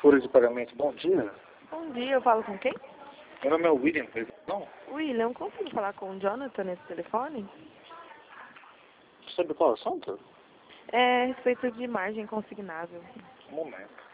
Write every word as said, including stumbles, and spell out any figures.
Folha de pagamento, bom dia. Bom dia, eu falo com quem? Meu nome é William, pois não? William, consigo falar com o Jonathan nesse telefone? Sobre qual assunto? É a respeito de margem consignável. Um momento.